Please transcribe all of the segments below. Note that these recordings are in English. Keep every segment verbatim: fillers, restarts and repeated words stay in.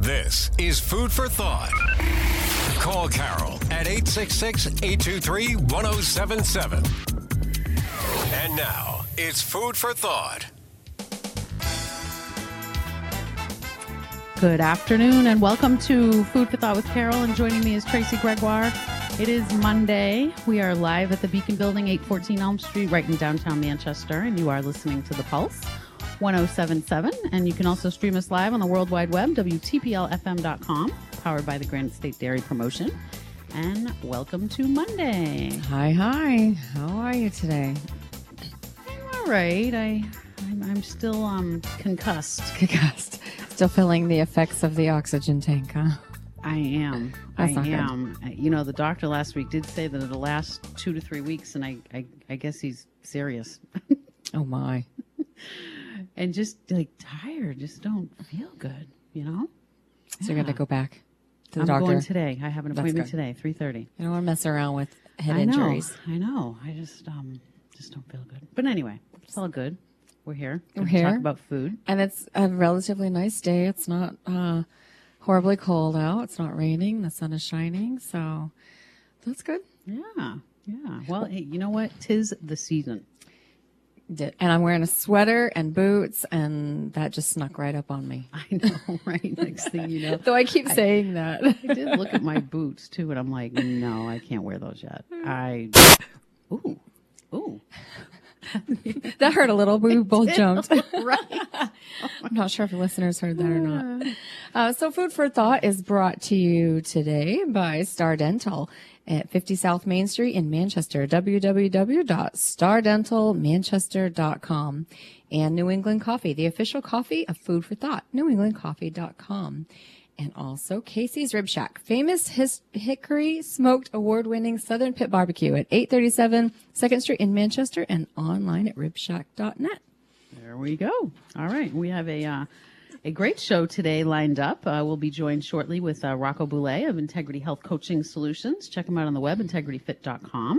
This is Food for Thought. Call Carol at eight six six, eight two three, one oh seven seven. And now, it's Food for Thought. Good afternoon and welcome to Food for Thought with Carol, and joining me is Tracy Gregoire. It is Monday. We are live at the Beacon Building, eight fourteen Elm Street, right in downtown Manchester, and you are listening to The Pulse, one oh seven point seven, and you can also stream us live on the World Wide Web, W T P L F M dot com, powered by the Granite State Dairy Promotion. And welcome to Monday. Hi, hi. How are you today? I'm all right. I, I'm, I'm still um, concussed. Concussed. Still feeling the effects of the oxygen tank, huh? I am. That's I not am. Good. You know, the doctor last week did say that it'll last two to three weeks, and I, I, I guess he's serious. Oh, my. And just, like, tired. Just don't feel good, you know? So yeah. You're going to go back to the I'm doctor? going today. I have an appointment today, three thirty. You don't want to mess around with head I injuries. know. I know. I just, um, just don't feel good. But anyway, it's all good. We're here. We're We're here. Talk about food. And it's a relatively nice day. It's not uh, horribly cold out. It's not raining. The sun is shining. So that's good. Yeah. Yeah. Well, hey, you know what? 'Tis the season. And I'm wearing a sweater and boots, and that just snuck right up on me. I know, right? Next thing you know. Though I keep I, saying that. I did look at my boots, too, and I'm like, no, I can't wear those yet. I, ooh, ooh. That hurt a little. We both jumped. Right. I'm not sure if the listeners heard that or not. Uh, so Food for Thought is brought to you today by Star Dental at fifty South Main Street in Manchester, w w w dot star dental manchester dot com, and New England Coffee, the official coffee of Food for Thought, new england coffee dot com. And also Casey's Rib Shack, famous his- hickory smoked award-winning Southern Pit Barbecue at eight thirty-seven second Street in Manchester, and online at rib shack dot net. There we go. All right. We have a uh, a great show today lined up. Uh, we'll be joined shortly with uh, Rocco Boulay of Integrity Health Coaching Solutions. Check him out on the web, integrity fit dot com.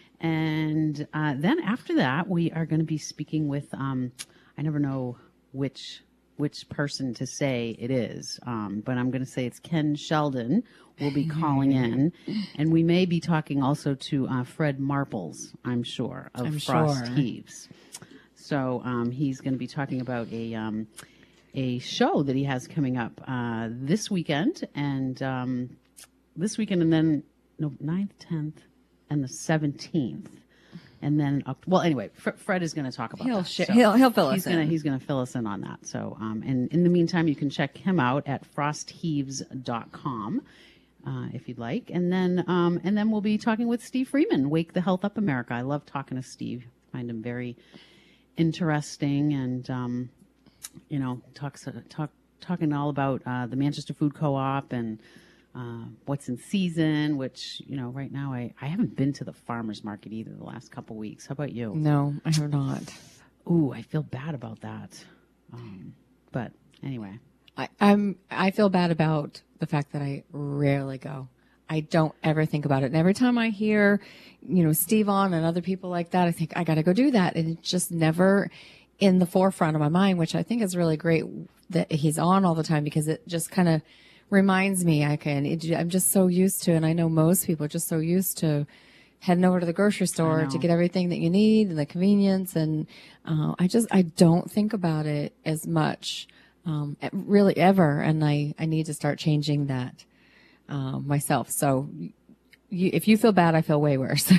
And uh, then after that, we are going to be speaking with, um, I never know which which person to say it is, um, but I'm going to say it's Ken Sheldon will be calling in, and we may be talking also to uh, Fred Marples, I'm sure, of I'm Frost sure. Heaves. So um, he's going to be talking about a um, a show that he has coming up uh, this weekend, and um, this weekend, and then no, ninth, tenth, and the seventeenth. And then, uh, well, anyway, F- Fred is going to talk about he'll that. Sh- so he'll he'll fill us he's in. Gonna, he's going to fill us in on that. So, um, and in the meantime, you can check him out at frost heaves dot com uh, if you'd like. And then, um, and then we'll be talking with Steve Freeman, Wake the Health Up America. I love talking to Steve. I find him very interesting, and um, you know, talks talk talking all about uh, the Manchester Food Co-op and. Uh, what's in season, which, you know, right now I, I haven't been to the farmer's market either the last couple weeks. How about you? No, I have not. Ooh, I feel bad about that. Um, but anyway. I, I'm, I feel bad about the fact that I rarely go. I don't ever think about it. And every time I hear, you know, Steve on and other people like that, I think I got to go do that. And it's just never in the forefront of my mind, which I think is really great that he's on all the time, because it just kind of reminds me I can, it, I'm just so used to, and I know most people are just so used to heading over to the grocery store to get everything that you need and the convenience. And uh, I just, I don't think about it as much, um, really ever. And I, I need to start changing that uh, myself. So you, if you feel bad, I feel way worse.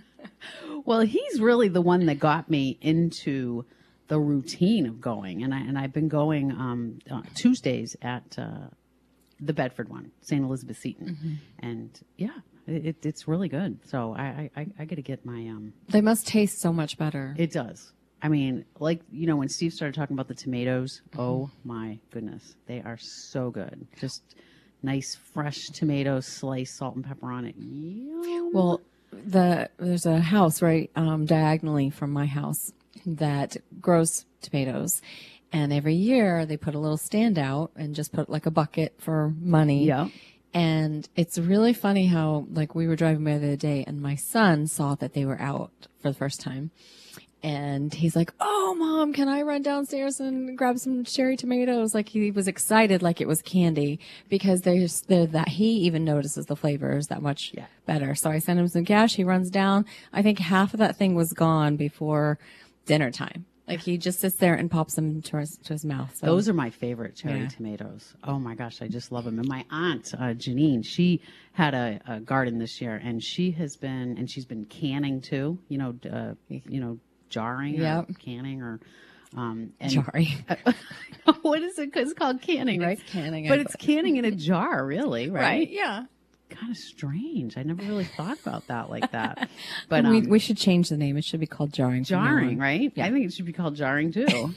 Well, he's really the one that got me into the routine of going. And, I, and I've been going um, uh, Tuesdays at uh, the Bedford one, Saint Elizabeth Seton. Mm-hmm. And yeah, it, it's really good. So I, I, I got to get my... Um, they must taste so much better. It does. I mean, like, you know, when Steve started talking about the tomatoes, mm-hmm. oh my goodness, they are so good. Just nice, fresh tomatoes, sliced salt and pepper on it. Yum. Well, the there's a house right um, diagonally from my house that grows tomatoes. And every year they put a little stand out and just put like a bucket for money. Yeah. And it's really funny how, like, we were driving by the other day and my son saw that they were out for the first time. And he's like, "Oh, Mom, can I run downstairs and grab some cherry tomatoes?" Like he was excited, like it was candy, because there's there that he even notices the flavors that much Yeah. better. So I sent him some cash. He runs down. I think half of that thing was gone before dinner time. Like he just sits there and pops them to his, to his mouth. So. Those are my favorite cherry Yeah. tomatoes. Oh my gosh, I just love them. And my aunt, uh, Janine, she had a, a garden this year, and she has been, and she's been canning too. You know, uh, you know, jarring Yep. or canning or. Um, and Sorry. what is it? It's called canning, right? It's canning, but I it's canning in a jar, really, right? Right. Yeah. Kind of strange. I never really thought about that like that. But we, um, we should change the name. It should be called jarring. from now jarring, on. right? Yeah. I think it should be called jarring too.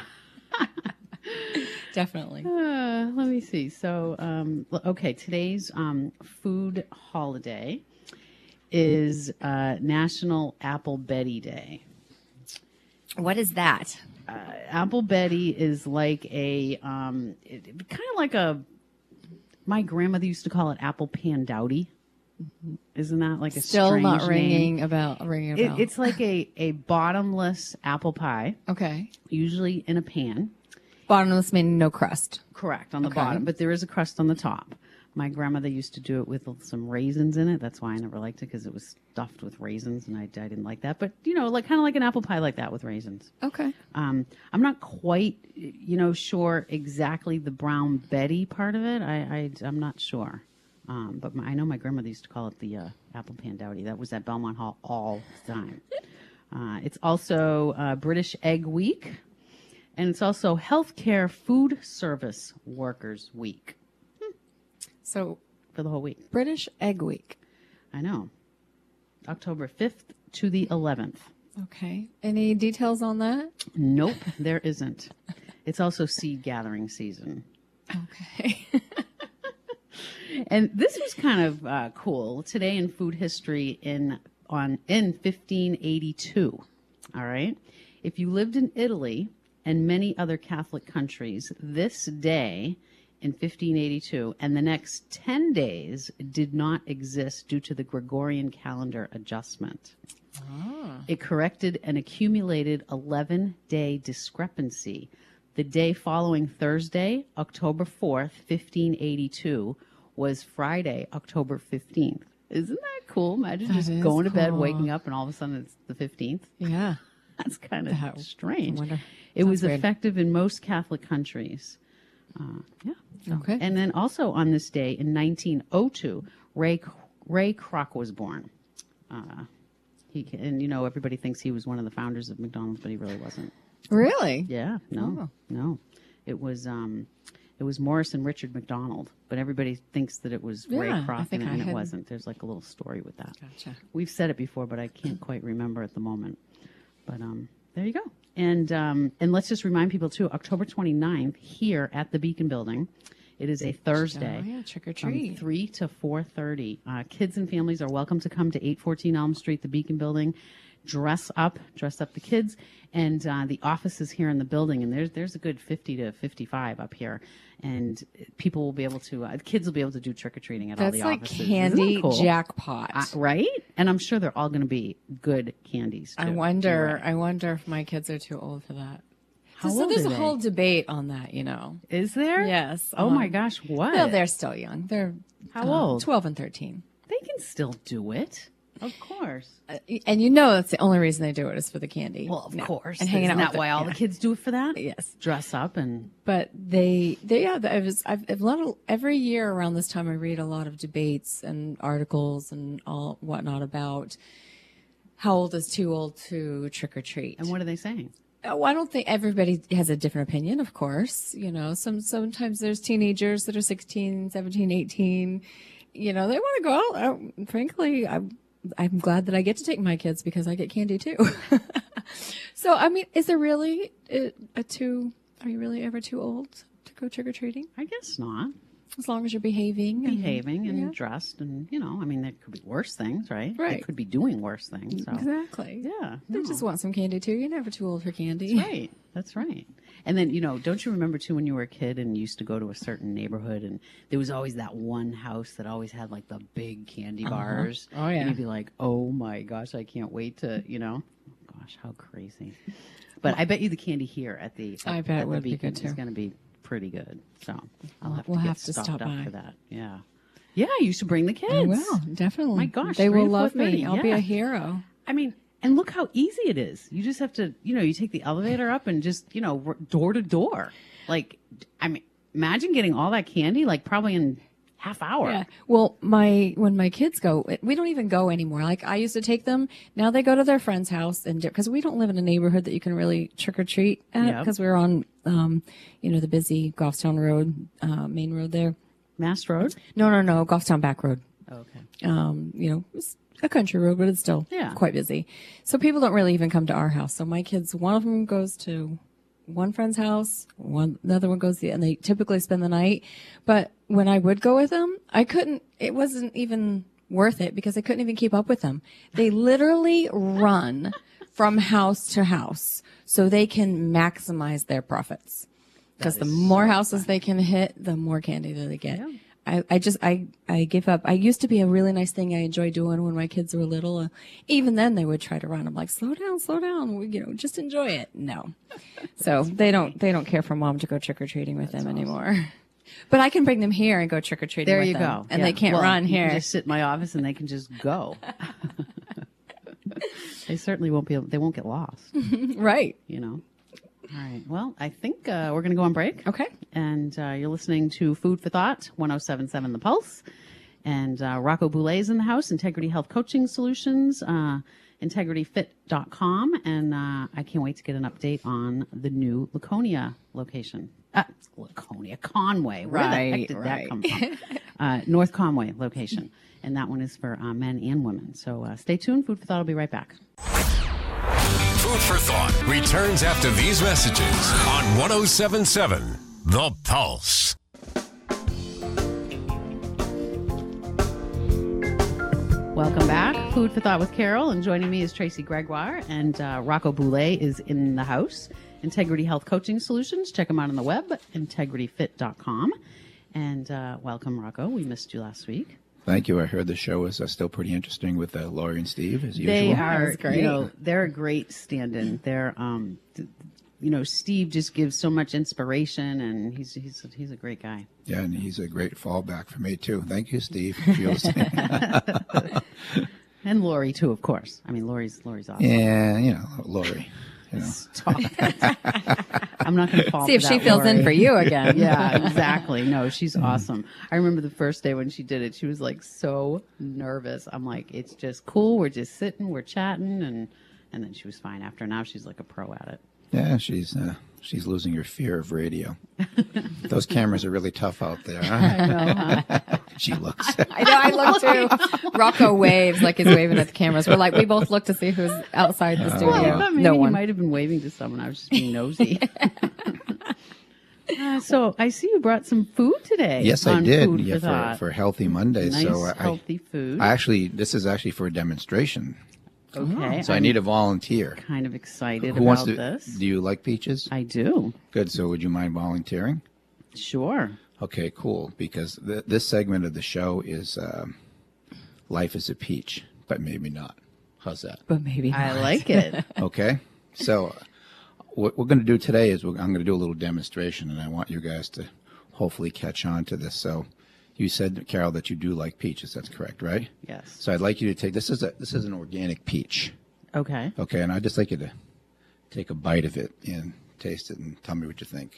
Definitely. Uh, let me see. So, um, l- okay, today's um, food holiday is uh, National Apple Betty Day. What is that? Uh, Apple Betty is like a um, it, it, kind of like a. My grandmother used to call it apple pandowdy. Isn't that like a Still strange not name? ringing about ringing a It, bell. it's like a, a bottomless apple pie, okay. usually in a pan. Bottomless meaning no crust. Correct, on the Okay. bottom, but there is a crust on the top. My grandmother used to do it with some raisins in it. That's why I never liked it, because it was stuffed with raisins, and I, I didn't like that. But, you know, like kind of like an apple pie like that with raisins. Okay. Um, I'm not quite, you know, sure exactly the Brown Betty part of it. I, I, I'm not sure. Um, but my, I know my grandmother used to call it the uh, apple pandowdy. That was at Belmont Hall all the time. Uh, it's also uh, British Egg Week, and it's also Healthcare Food Service Workers Week So for the whole week. British Egg Week. I know. October fifth to the eleventh. Okay. Any details on that? Nope, there isn't. It's also seed gathering season. Okay. And this was kind of uh, cool. Today in food history in on in fifteen eighty-two. All right. If you lived in Italy and many other Catholic countries, this day in fifteen eighty-two and the next ten days did not exist due to the Gregorian calendar adjustment. It corrected an accumulated eleven-day discrepancy. The day following Thursday, October fourth, fifteen eighty-two, was Friday, October fifteenth. Isn't that cool? Imagine That just is going to bed, cool. waking up, and all of a sudden it's the fifteenth. Yeah. That's kind of That- strange. I wonder- It Sounds was weird. effective in most Catholic countries. Uh, yeah. So- Okay. And then also on this day in nineteen oh two, Ray Ray Kroc was born. Uh, he ca- and you know everybody thinks he was one of the founders of McDonald's, but he really wasn't. Really? Yeah, no, Oh. no. It was um, it was Morris and Richard McDonald, but everybody thinks that it was Ray Yeah, I Kroc, think and, I and it had- wasn't. There's like a little story with that. Gotcha. We've said it before, but I can't quite remember at the moment. But um, there you go. And um, and let's just remind people too, October twenty-ninth here at the Beacon Building. It is a Thursday. Oh, yeah, trick or From treat. three to four thirty. Uh, kids and families are welcome to come to eight fourteen Elm Street, the Beacon Building. Dress up, dress up the kids, and uh, the office is here in the building. And there's there's a good fifty to fifty-five up here, and people will be able to. Uh, kids will be able to do trick or treating at That's all the like offices. candy Isn't that cool? jackpot. Uh, right? And I'm sure they're all going to be good candies. Too. I You're wonder. right. I wonder if my kids are too old for that. How so old there's are a they? whole debate on that, you know. Is there? Yes. Oh um, my gosh! What? Well, they're still young. They're How um, old? twelve and thirteen. They can still do it. Of course. Uh, and you know that's the only reason they do it is for the candy. Well, of No. course. And hanging Isn't out. that with why the- all yeah. the kids do it for that? Yes. Dress up and But they, they, yeah, I was, I've, I've lot every year around this time, I read a lot of debates and articles and all whatnot about how old is too old to trick or treat. and what are they saying? Oh, I don't think everybody has a different opinion, of course. You know, some, sometimes there's teenagers that are sixteen, seventeen, eighteen, you know, they want to go out. I, frankly, I'm, I'm glad that I get to take my kids because I get candy too. So, I mean, is there really a, a too, are you really ever too old to go trick or treating? I guess not. As long as you're behaving. and- Behaving and yeah. dressed, and you know, I mean, there could be worse things, right? They Right. could be doing worse things. So. Exactly. Yeah. They no. just want some candy too. You're never too old for candy. That's right. That's right. And then, you know, don't you remember too when you were a kid and you used to go to a certain neighborhood and there was always that one house that always had like the big candy bars. Oh, yeah. And you'd be like, oh my gosh, I can't wait to, you know. gosh, how crazy! But I bet you the candy here at the at, I bet at it the would be Beacon good, too. is going to be pretty good. So I'll have We'll to get have to stocked stop up by. for that. Yeah, yeah. You should bring the kids. I will, definitely. My gosh, they three will to love four thirty, me. I'll be yeah. a hero. I mean, and look how easy it is. You just have to, you know, you take the elevator up and just, you know, r- door to door. Like, I mean, imagine getting all that candy, like probably in half hour. Yeah. Well, my when my kids go, we don't even go anymore. Like I used to take them. Now they go to their friend's house, and because we don't live in a neighborhood that you can really trick or treat at, Yep. because we're on, um, you know, the busy Goffstown Road, uh, main road there. Mass Road? No, no, no, Goffstown Back Road. Oh, okay. Um, you know, it's a country road, but it's still Yeah. quite busy. So people don't really even come to our house. So my kids, one of them goes to one friend's house, one another one goes to, and they typically spend the night. But when I would go with them, I couldn't. It wasn't even worth it because I couldn't even keep up with them. They literally run from house to house so they can maximize their profits. Because the is more so houses they can hit, the more candy that they get. Yeah. I, I just I I give up. I used to be a really nice thing I enjoyed doing when my kids were little. Uh, even then, they would try to run. I'm like, slow down, slow down. We, you know, just enjoy it. No, so they don't they don't care for mom to go trick or treating with them anymore. But I can bring them here and go trick or treating. There with you them, go. and Yeah. they can't Well, run you can here. just sit in my office and they can just go. They certainly won't be able, they won't get lost, Right. you know. All right. Well, I think uh, we're going to go on break. Okay. And uh, you're listening to Food for Thought, one oh seven point seven The Pulse. And uh, Rocco Boulay is in the house, Integrity Health Coaching Solutions, uh, integrity fit dot com. And uh, I can't wait to get an update on the new Laconia location. Uh, Laconia, Conway. Where the heck Right, did right. that come from? uh, North Conway location. And that one is for uh, men and women. So uh, stay tuned. Food for Thought will be right back. Food for Thought returns after these messages on one oh seven point seven The Pulse. Welcome back. Food for Thought with Carol. And joining me is Tracy Gregoire. And uh, Rocco Boulay is in the house. Integrity Health Coaching Solutions. Check them out on the web, integrity fit dot com. And uh, welcome, Rocco. We missed you last week. Thank you. I heard the show was uh, still pretty interesting with uh, Lori and Steve, as usual. They are, That's great. you know, they're a great stand-in. They're, um, th- you know, Steve just gives so much inspiration, and he's he's he's a great guy. Yeah, and he's a great fallback for me, too. Thank you, Steve. if you're listening. And Lori too, of course. I mean, Lori's Lori's awesome. yeah, you know, Lori. You know. Stop it. I'm not going to fall. See if for she that, fills Lori. in for you again. Yeah, exactly. No, she's awesome. I remember the first day when she did it, she was like so nervous. I'm like, it's just cool. We're just sitting, we're chatting, and and then she was fine after. Now she's like a pro at it. Yeah, she's uh, she's losing her fear of radio. Those cameras are really tough out there. Huh? I know, huh? She looks. I know. I look too. Rocco waves like he's waving at the cameras. We're like, we both look to see who's outside the studio. Well, I thought maybe no he one. might have been waving to someone. I was just being nosy. uh, so I see you brought some food today. Yes, I on did. Food Yeah, for, for, Thought. for Healthy Mondays. Nice, so I, healthy food. I actually, this is actually for a demonstration. okay, So i I'm need a volunteer. kind of excited Who about wants to? this. Do you like peaches? I do. Good. So would you mind volunteering? Sure. Okay, cool. Because th- this segment of the show is um, Life is a Peach, but maybe not. How's that? But maybe I not. like it. Okay. So uh, what we're going to do today is we're, I'm going to do a little demonstration, and I want you guys to hopefully catch on to this. So you said, Carol, that you do like peaches. That's correct, right? Yes. So I'd like you to take this is a this is an organic peach. Okay. Okay, and I'd just like you to take a bite of it and taste it and tell me what you think.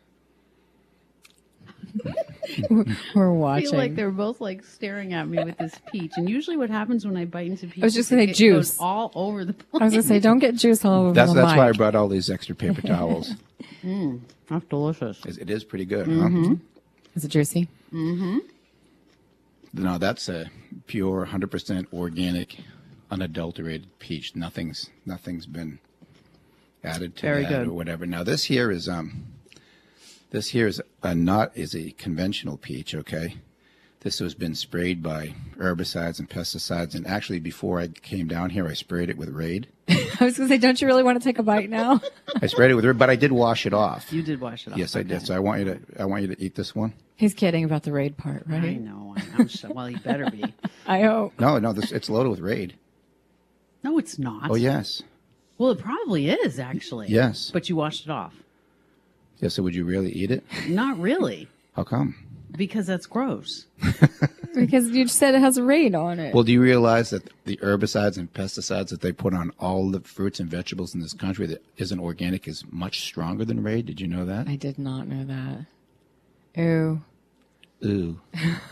We're I watching. feel like they're both like staring at me with this peach. And usually what happens when I bite into peach I was just is gonna it say goes juice. all over the place. I was gonna say, don't get juice all over That's the that's why I mic. brought all these extra paper towels. That's delicious. It it is pretty good, Mm-hmm. huh? Is it juicy? No, that's a pure, one hundred percent organic, unadulterated peach. Nothing's nothing's been added to Very that good. or whatever. Now this here is um, this here is a not is a conventional peach. Okay, this has been sprayed by herbicides and pesticides. And actually, before I came down here, I sprayed it with Raid. I was gonna say, don't you really want to take a bite now? I sprayed it with Raid, but I did wash it off. You did wash it off. Yes, I did. So I want you to I want you to eat this one. He's kidding about the raid part, I right? know. I- I'm sure. Well, he better be. I hope. No, no, this it's loaded with Raid. No, it's not. Oh yes. Well, it probably is actually. Yes. But you washed it off. Yeah, so would you really eat it? Not really, How come? because that's gross. Because you said it has a raid on it. Well, do you realize that the herbicides and pesticides that they put on all the fruits and vegetables in this country that isn't organic is much stronger than Raid? Did you know that? I did not know that. Ooh. Ooh.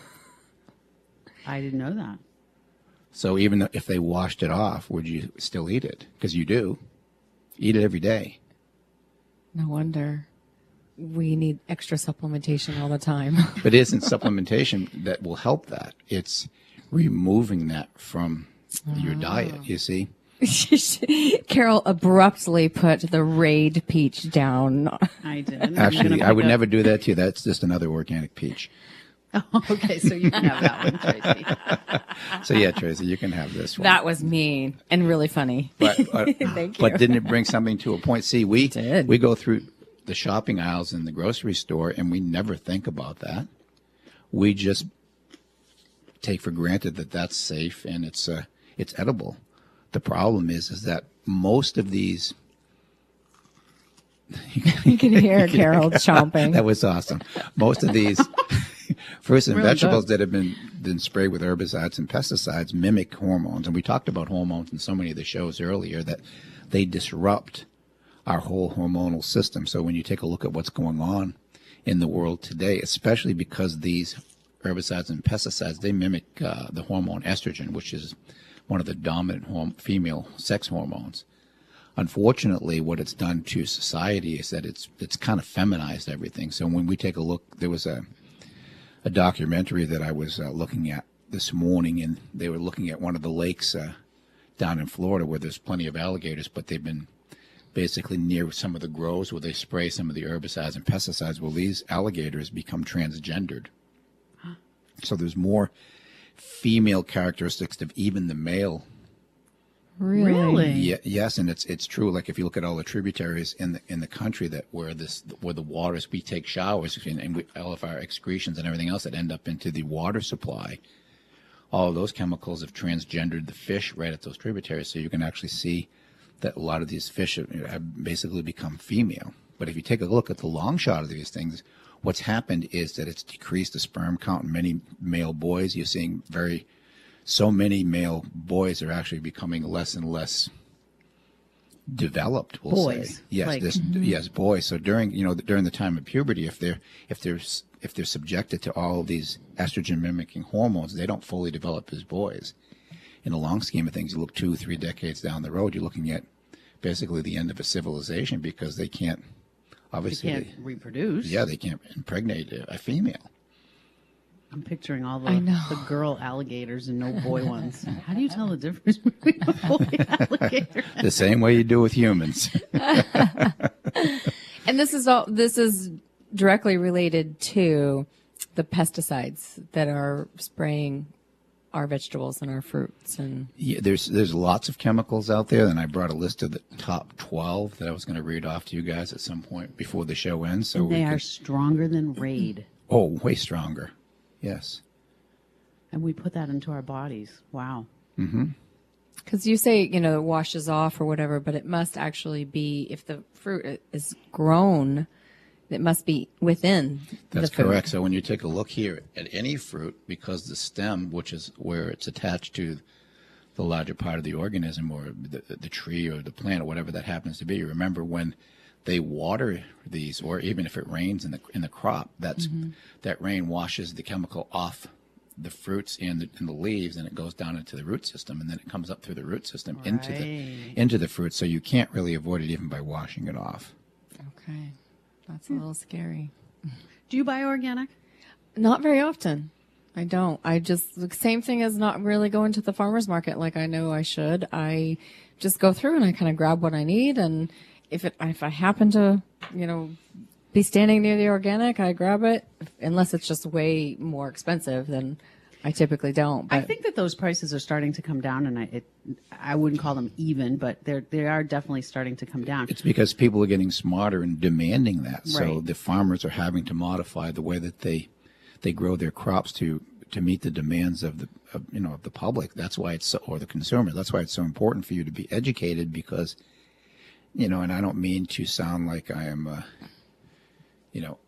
I didn't know that. So even if they washed it off, would you still eat it? Because you do. Eat it every day. No wonder. We need extra supplementation all the time. But it isn't supplementation that will help that. It's removing that from your diet, you see? Carol abruptly put the Raid peach down. I did. Actually, I would never do that to you. That's just another organic peach. Oh, okay, so you can have that one, Tracy. So yeah, Tracy, you can have this one. That was mean and really funny. But, uh, Thank you. but didn't it bring something to a point? See, we did. we go through the shopping aisles in the grocery store, and we never think about that. We just take for granted that that's safe and it's uh, it's edible. The problem is, is that most of these. You can hear Carol chomping. That was awesome. Most of these fruits and Really vegetables good. that have been, been sprayed with herbicides and pesticides mimic hormones. And we talked about hormones in so many of the shows earlier that they disrupt our whole hormonal system. So when you take a look at what's going on in the world today, especially because these herbicides and pesticides, they mimic uh, the hormone estrogen, which is one of the dominant horm- female sex hormones. Unfortunately, what it's done to society is that it's it's kind of feminized everything. So when we take a look, there was a a documentary that I was uh, looking at this morning, and they were looking at one of the lakes uh, down in Florida where there's plenty of alligators, but they've been basically near some of the groves where they spray some of the herbicides and pesticides. Well, these alligators become transgendered. So there's more female characteristics of even the male. Really? Really? Yeah, yes, and it's it's true. Like if you look at all the tributaries in the in the country that where this where the waters we take showers and, and we, all of our excretions and everything else that end up into the water supply, all of those chemicals have transgendered the fish right at those tributaries. So you can actually see that a lot of these fish have, have basically become female. But if you take a look at the long shot of these things, what's happened is that it's decreased the sperm count in many male boys. You're seeing very So many male boys are actually becoming less and less developed. We'll Boys, say yes, like- this, yes, boys. So during you know during the time of puberty, if they're if they're s- if they're subjected to all of these estrogen mimicking hormones, they don't fully develop as boys. In the long scheme of things, you look two, three decades down the road, you're looking at basically the end of a civilization because they can't They obviously. can't reproduce. yeah, they can't impregnate a, a female. I'm picturing all the, I know. the girl alligators and no boy ones. How do you tell the difference between a boy alligator? The same way you do with humans. And this is all. This is directly related to the pesticides that are spraying our vegetables and our fruits. And Yeah, there's there's lots of chemicals out there, and I brought a list of the top twelve that I was going to read off to you guys at some point before the show ends. So we They are could, stronger than Raid. oh, way stronger. Yes. And we put that into our bodies. Wow. because you say, you know, it washes off or whatever, but it must actually be, if the fruit is grown, it must be within That's the food. correct. So when you take a look here at any fruit, because the stem, which is where it's attached to the larger part of the organism or the, the tree or the plant or whatever that happens to be, remember when they water these, or even if it rains in the in the crop, that's Mm-hmm. that rain washes the chemical off the fruits and the, and the leaves, and it goes down into the root system, and then it comes up through the root system into the Right. into the fruit. So you can't really avoid it even by washing it off. Okay. That's a little scary. Do you buy organic? Not very often. I don't. I just, the same thing as not really going to the farmer's market like I know I should. I just go through and I kind of grab what I need. And if it, if I happen to, you know, be standing near the organic, I grab it. Unless it's just way more expensive, then I typically don't. But I think that those prices are starting to come down, and I it, I wouldn't call them even, but they're they are definitely starting to come down. It's because people are getting smarter and demanding that. So Right. the farmers are having to modify the way that they they grow their crops to to meet the demands of the of, you know of the public. That's why it's so, or the consumer. That's why it's so important for you to be educated, because you know, and I don't mean to sound like I am, uh, you know,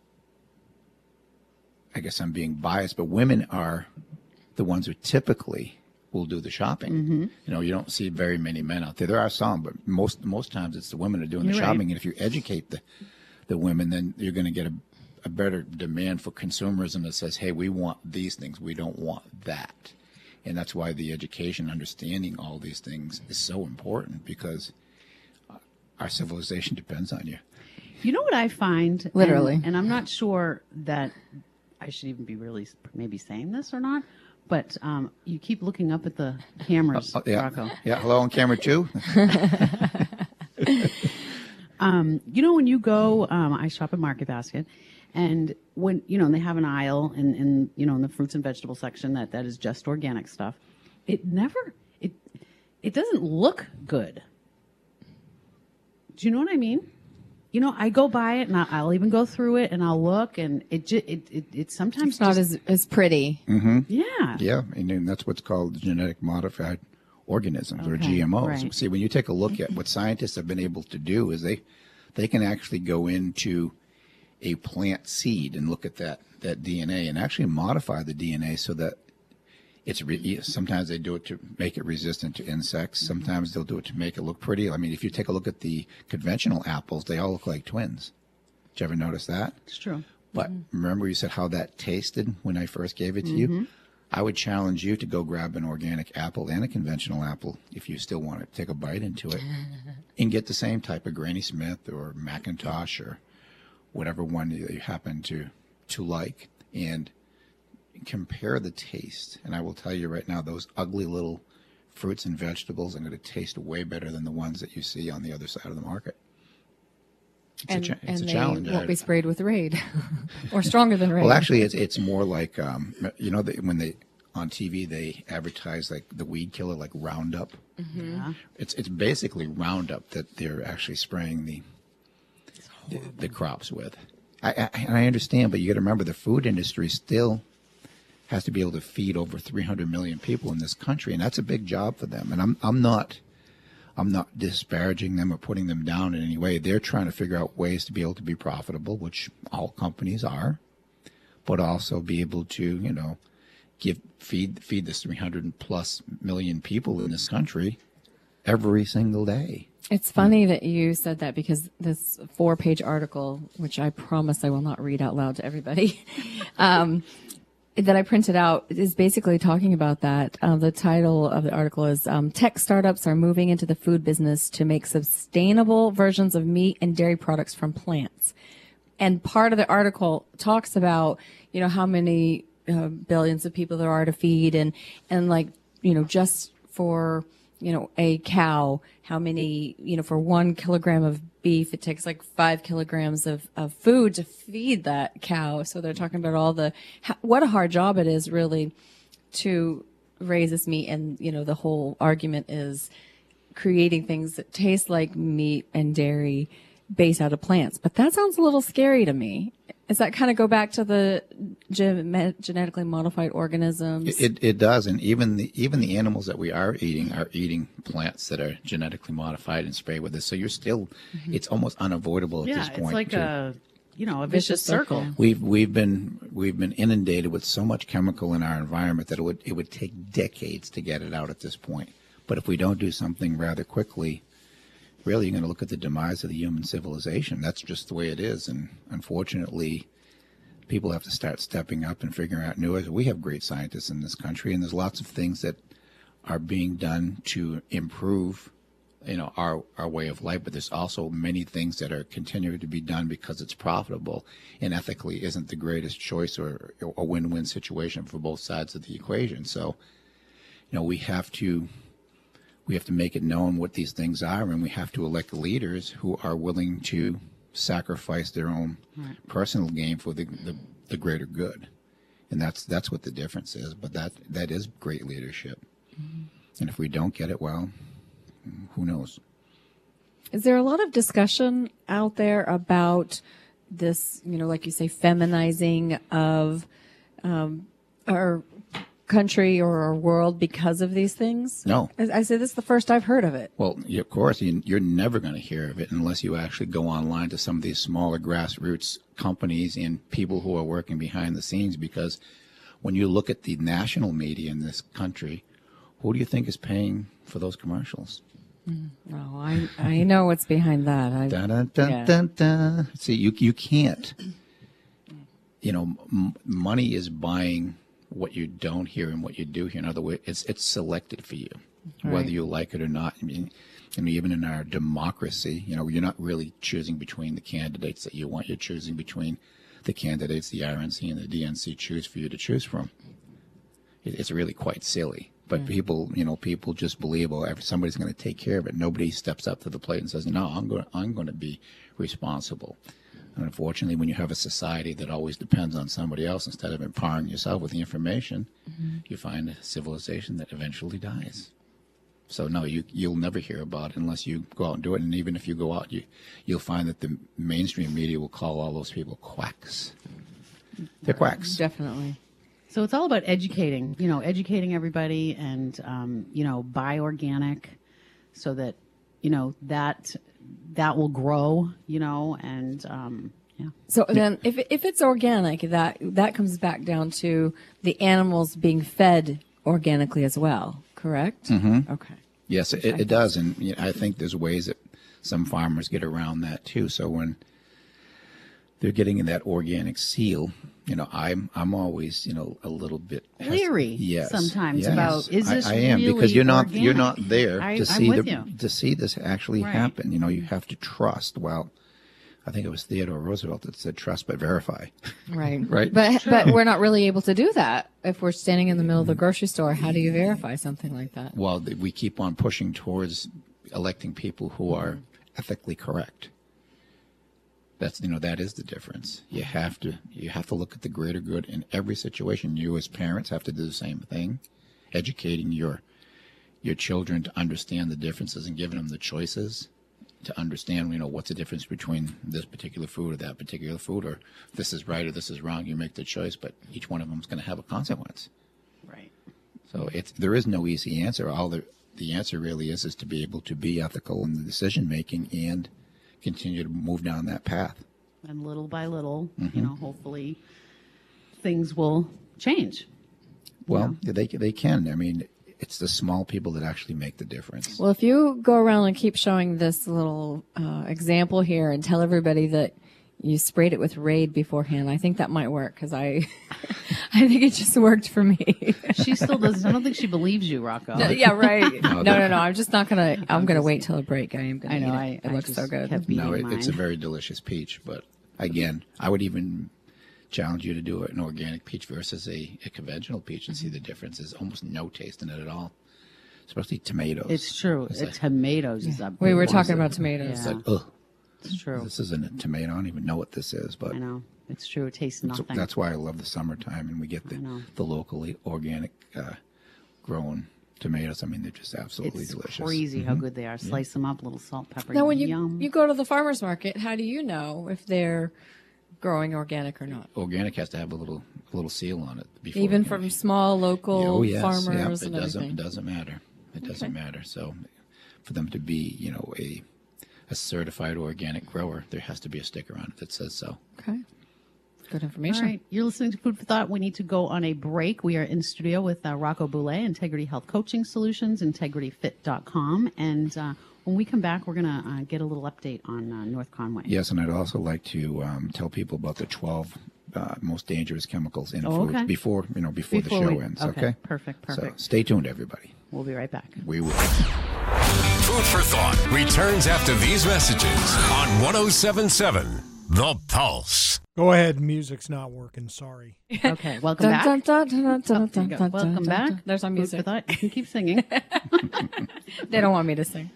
I guess I'm being biased, but women are the ones who typically will do the shopping. Mm-hmm. You know, you don't see very many men out there. There are some, but most most times it's the women who are doing You're the right. shopping. And if you educate the, the women, then you're going to get a, a better demand for consumerism that says, hey, we want these things. We don't want that. And that's why the education, understanding all these things is so important, because our civilization depends on you. You know what I find? Literally. And, and I'm not sure that I should even be really maybe saying this or not, but um, you keep looking up at the cameras, Oh, yeah. Rocco. Yeah. Hello on camera two. Um, you know, when you go, um, I shop at Market Basket, and when, you know, they have an aisle in, in, you know, in the fruits and vegetable section that, that is just organic stuff. It never, it, it doesn't look good. Do you know what I mean? You know, I go by it and I'll, I'll even go through it and I'll look, and it just, it, it, it sometimes It's not just, as as pretty. yeah. Yeah, and then that's what's called genetic modified organisms, or Okay, G M Os. right. See, when you take a look at what scientists have been able to do, is they they can actually go into a plant seed and look at that that D N A and actually modify the D N A so that it's re- sometimes they do it to make it resistant to insects. Sometimes they'll do it to make it look pretty. I mean, if you take a look at the conventional apples, they all look like twins. Did you ever notice that? It's true. But remember you said how that tasted when I first gave it to you? I would challenge you to go grab an organic apple and a conventional apple, if you still want to take a bite into it, and get the same type of Granny Smith or Macintosh or whatever one you you happen to to like, and compare the taste. And I will tell you right now, those ugly little fruits and vegetables are going to taste way better than the ones that you see on the other side of the market. It's And, a, cha- it's and a they challenge. won't I- be sprayed with Raid or stronger than Raid. Well, actually, it's it's more like um, you know, they, when they on T V they advertise like the weed killer, like Roundup. Yeah. It's it's basically Roundup that they're actually spraying the the, the crops with. I, I and I understand, but you got to remember the food industry still has to be able to feed over three hundred million people in this country, and that's a big job for them. And I'm I'm not. I'm not disparaging them or putting them down in any way. They're trying to figure out ways to be able to be profitable, which all companies are, but also be able to, you know, give feed feed this three hundred plus million people in this country every single day. It's funny that you said that, because this four-page article, which I promise I will not read out loud to everybody, um, that I printed out, is basically talking about that. Uh, the title of the article is um, Tech Startups Are Moving into the Food Business to Make Sustainable Versions of Meat and Dairy Products from Plants. And part of the article talks about, you know, how many uh, billions of people there are to feed, and, and like, you know, just for, you know, a cow, how many, you know, for one kilogram of beef, it takes like five kilograms of, of food to feed that cow. So they're talking about all the, how, what a hard job it is really to raise this meat. And, you know, the whole argument is creating things that taste like meat and dairy based out of plants. But that sounds a little scary to me. Does that kind of go back to the gen- genetically modified organisms? It, it it does, and even the even the animals that we are eating are eating plants that are genetically modified and sprayed with this. So you're still, it's almost unavoidable at Yeah, this point. it's like to- a, you know, a vicious, Vicious circle. circle. We've we've been we've been inundated with so much chemical in our environment that it would it would take decades to get it out at this point. But if we don't do something rather quickly, really you're going to look at the demise of the human civilization. That's just the way it is, and unfortunately, people have to start stepping up and figuring out new ways. We have great scientists in this country, and there's lots of things that are being done to improve, you know, our our way of life. But there's also many things that are continuing to be done because it's profitable and ethically isn't the greatest choice or a win-win situation for both sides of the equation. So, you know, we have to we have to make it known what these things are, and we have to elect leaders who are willing to sacrifice their own right. personal gain for the, the the greater good. And that's that's what the difference is. But that that is great leadership. Mm-hmm. And if we don't get it, well, who knows? Is there a lot of discussion out there about this, you know, like you say, feminizing of um, our country or our world because of these things? No. I, I say this is the first I've heard of it. Well, you- of course, you- you're never going to hear of it unless you actually go online to some of these smaller grassroots companies and people who are working behind the scenes. Because when you look at the national media in this country, who do you think is paying for those commercials? Oh, I I know what's behind that. I, Dun, dun, dun, yeah. dun, dun. See, you you can't. You know, m- money is buying what you don't hear and what you do hear. In other words, it's it's selected for you, Right. whether you like it or not. I mean, I mean, even in our democracy, you know, you're not really choosing between the candidates that you want. You're choosing between the candidates the R N C and the D N C choose for you to choose from. It, it's really quite silly. But people, you know, people just believe, well, if somebody's going to take care of it. Nobody steps up to the plate and says, no, I'm going, I'm going to be responsible. And unfortunately, when you have a society that always depends on somebody else instead of empowering yourself with the information, mm-hmm. you find a civilization that eventually dies. So no, you you'll never hear about it unless you go out and do it. And even if you go out, you you'll find that the mainstream media will call all those people quacks. They're quacks. Definitely. So it's all about educating, you know, educating everybody and, um, you know, buy organic so that, you know, that that will grow, you know, and, um, yeah. So then if if it's organic, that that comes back down to the animals being fed organically as well, correct? Mm-hmm. Okay. Yes, it, it does. And you know, I think there's ways that some farmers get around that too. So when they're getting that organic seal, you know, I'm I'm always, you know, a little bit hes- Leery yes, sometimes yes. about, is this I, I am really because you're not organic? you're not there I- to I'm see with the you. to see this actually Right. happen. You know, you have to trust. Well, I think it was Theodore Roosevelt that said, "Trust but verify." Right. Right. But but we're not really able to do that if we're standing in the middle of the grocery store. How do you verify something like that? Well, th- we keep on pushing towards electing people who are ethically correct. That's, you know, that is the difference. You have to you have to look at the greater good in every situation. You as parents have to do the same thing, educating your your children to understand the differences and giving them the choices to understand, you know, what's the difference between this particular food or that particular food, or this is right or this is wrong. You make the choice, but each one of them is going to have a consequence. Right. So it's there is no easy answer. All the the answer really is is to be able to be ethical in the decision making and continue to move down that path. And little by little, Mm-hmm. you know, hopefully things will change. Well, they they can. I mean, it's the small people that actually make the difference. Well, if you go around and keep showing this little uh, example here and tell everybody that you sprayed it with Raid beforehand, I think that might work because I, I think it just worked for me. She still doesn't. I don't think she believes you, Rocco. Yeah, right. No, No, no, no. I'm just not gonna. I'm gonna wait till a break. I am gonna. I know. Eat I, it. It I looks just so good. kept beating No, it, it's a mine. very delicious peach. But again, I would even challenge you to do an organic peach versus a, a conventional peach and see the difference. There's almost no taste in it at all, especially tomatoes. It's true. It's It- like, tomatoes is a We big were one. talking about tomatoes. it's Yeah. like, ugh, It's true. this isn't a tomato. I don't even know what this is. But I know. It's true. It tastes so nothing. that's why I love the summertime and we get the, know. the locally organic uh, grown tomatoes. I mean, they're just absolutely it's delicious. crazy how good they are. Slice them up, little salt, pepper. Now, when you Yum. you go to the farmers market, how do you know if they're growing organic or not? Organic has to have a little a little seal on it before. Even it can from be- small local oh, yes, farmers yep, and it doesn't everything. it doesn't matter. It doesn't matter. So, for them to be, you know, a a certified organic grower, there has to be a sticker on it that says so. Okay, good All information. right, you're listening to Food for Thought. We need to go on a break. We are in studio with uh, Rocco Boulay, Integrity Health Coaching Solutions, integrity fit dot com. And uh, when we come back, we're going to uh, get a little update on uh, North Conway. Yes, and I'd also like to um, tell people about the twelve uh, most dangerous chemicals in Oh, food okay. before you know before, Before the show we- ends. okay, Okay, perfect, So perfect. stay tuned, everybody. We'll be right back. We will. Food for Thought returns after these messages on one oh seven point seven The Pulse. Go ahead, music's not working. Sorry. Okay, welcome Dun, back. dun, dun, dun, dun, Oh, dun, there you go. dun, Welcome dun, back. dun. There's our Food music. for Thought. You can keep singing. They don't want me to sing.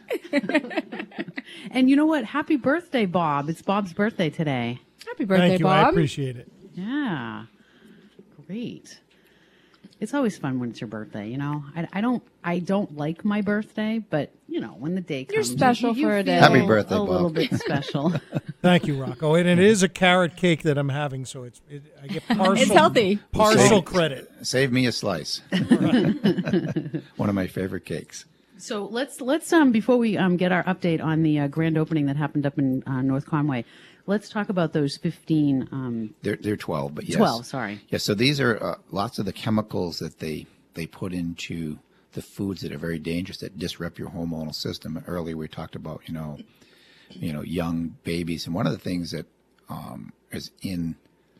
And you know what? Happy birthday, Bob. It's Bob's birthday today. Happy birthday, Thank you. I Bob. appreciate it. Yeah. Great. It's always fun when it's your birthday, you know. I, I don't I don't like my birthday, but you know, when the day comes, You're special you, you for a feel day. Happy birthday, a Bob. little bit special. Thank you, Rocco. And it is a carrot cake that I'm having, so it's it, I get partial. It's healthy. Partial Save- credit. Save me a slice. One of my favorite cakes. So let's let's um before we um get our update on the uh, grand opening that happened up in uh, North Conway, let's talk about those fifteen. Um, They're they're twelve, but yes. twelve, sorry. Yeah, so these are uh, lots of the chemicals that they they put into the foods that are very dangerous that disrupt your hormonal system. Earlier we talked about you know, you know, young babies, and one of the things that um, is in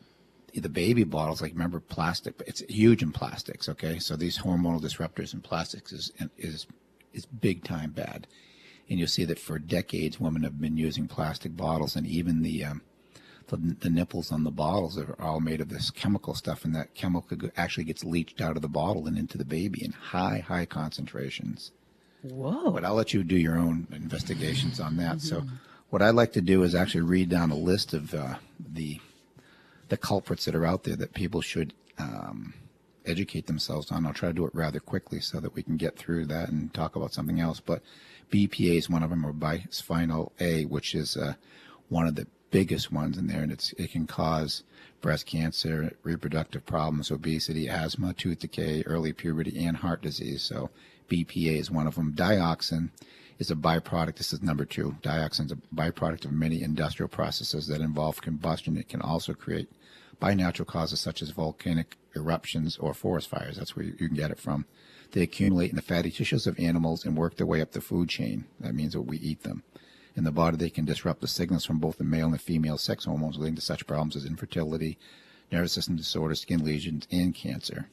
the baby bottles, like remember plastic, it's huge in plastics. Okay, so these hormonal disruptors in plastics is is is big time bad, and you'll see that for decades women have been using plastic bottles, and even the um, the, the nipples on the bottles are all made of this chemical stuff, and that chemical actually gets leached out of the bottle and into the baby in high high concentrations. Whoa! But I'll let you do your own investigations on that. Mm-hmm. So what I'd like to do is actually read down a list of uh, the the culprits that are out there that people should um, educate themselves on. I'll try to do it rather quickly so that we can get through that and talk about something else. But B P A is one of them, or bisphenol A, which is uh, one of the biggest ones in there, and it's it can cause breast cancer, reproductive problems, obesity, asthma, tooth decay, early puberty, and heart disease. So B P A is one of them. Dioxin is a byproduct. This is number two. Dioxin is a byproduct of many industrial processes that involve combustion. It can also create by natural causes such as volcanic eruptions or forest fires. That's where you can get it from. They accumulate in the fatty tissues of animals and work their way up the food chain. That means that we eat them. In the body, they can disrupt the signals from both the male and the female sex hormones, leading to such problems as infertility, nervous system disorders, skin lesions, and cancer.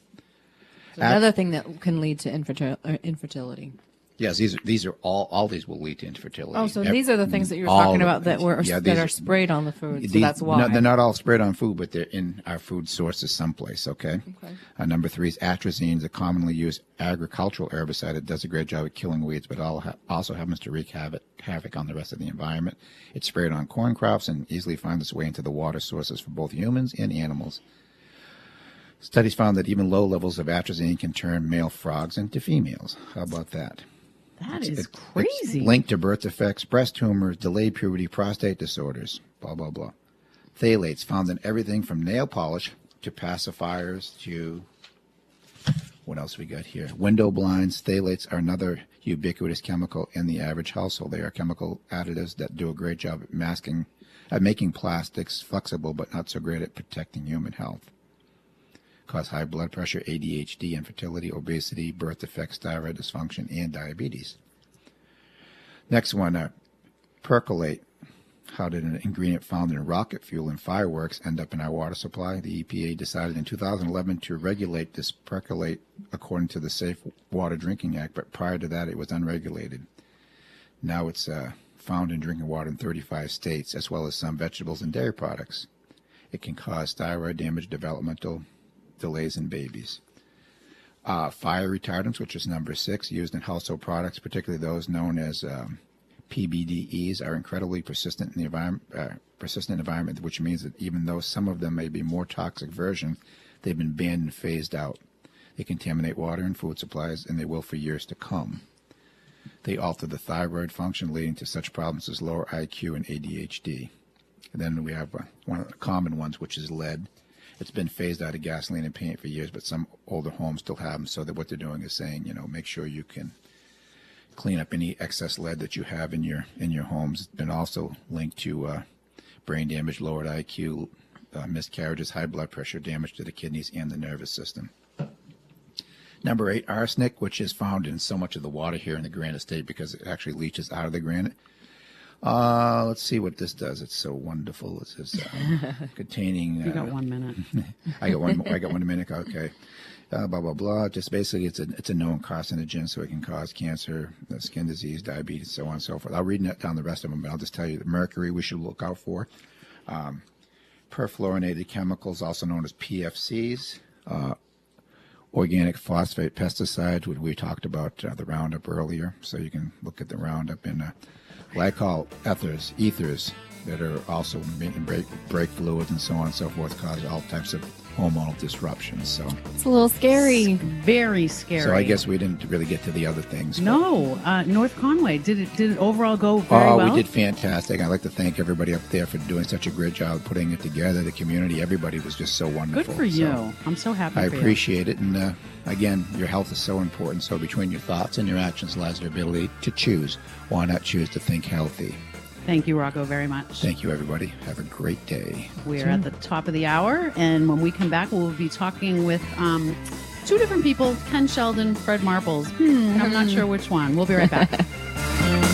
So another thing that can lead to infertil- uh, infertility. Yes, these are, these are all all these will lead to infertility. Oh, so Ev- these are the things that you were all talking of about that these. were Yeah, that these are sprayed on the food. So these- that's why. No, they're not all sprayed on food, but they're in our food sources someplace. Okay. Okay. Uh, number three is atrazine, is a commonly used agricultural herbicide. It does a great job at killing weeds, but all ha- also happens to wreak havoc, havoc on the rest of the environment. It's sprayed on corn crops and easily finds its way into the water sources for both humans and animals. Studies found that even low levels of atrazine can turn male frogs into females. How about that? That is It- crazy. It's linked to birth defects, breast tumors, delayed puberty, prostate disorders, blah, blah, blah. Phthalates found in everything from nail polish to pacifiers to, what else we got here? Window blinds. Phthalates are another ubiquitous chemical in the average household. They are chemical additives that do a great job at masking, at making plastics flexible, but not so great at protecting human health. Cause high blood pressure, A D H D, infertility, obesity, birth defects, thyroid dysfunction, and diabetes. Next one, uh, percolate. How did an ingredient found in rocket fuel and fireworks end up in our water supply? The E P A decided in two thousand eleven to regulate this percolate according to the Safe Water Drinking Act, but prior to that it was unregulated. Now it's uh, found in drinking water in thirty-five states, as well as some vegetables and dairy products. It can cause thyroid damage, developmental delays in babies. Uh, fire retardants, which is number six, used in household products, particularly those known as um, P B D Es, are incredibly persistent in the environment, uh, persistent environment, which means that even though some of them may be more toxic versions, they've been banned and phased out. They contaminate water and food supplies, and they will for years to come. They alter the thyroid function, leading to such problems as lower I Q and A D H D. And then we have uh, one of the common ones, which is lead. It's been phased out of gasoline and paint for years, but some older homes still have them. So that what they're doing is saying, you know, make sure you can clean up any excess lead that you have in your in your homes. It's been also linked to uh, brain damage, lowered I Q, uh, miscarriages, high blood pressure, damage to the kidneys and the nervous system. Number eight, arsenic, which is found in so much of the water here in the Granite State because it actually leaches out of the granite. Uh, let's see what this does. It's so wonderful. It says uh, containing. Uh, You got one minute. I got one. I got one minute. Okay. Uh, blah blah blah. Just basically, it's a it's a known carcinogen, so it can cause cancer, uh, skin disease, diabetes, so on and so forth. I'll read down the rest of them, but I'll just tell you the mercury we should look out for. Um, perfluorinated chemicals, also known as P F Cs. Uh, organic phosphate pesticides, which we talked about uh, the Roundup earlier. So you can look at the Roundup in. Uh, glycol ethers, ethers that are also making break, break fluids and so on and so forth, cause all types of hormonal disruptions. So, It's a little scary. Very scary. so I guess we didn't really get to the other things. but- No, uh, North Conway. Did it? Did it overall go very Oh, well? we did fantastic. I'd like to thank everybody up there for doing such a great job putting it together. The community, everybody was just so wonderful. Good for you. So I'm so happy. I for appreciate it. And uh, again, your health is so important. So between your thoughts and your actions lies the ability to choose. Why not choose to think healthy? you. Thank you, Rocco, very much. Thank you, everybody. Have a great day. We're at the top of the hour, and when we come back, we'll be talking with um, two different people: Ken Sheldon, Fred Marples. Hmm, I'm not sure which one. We'll be right back.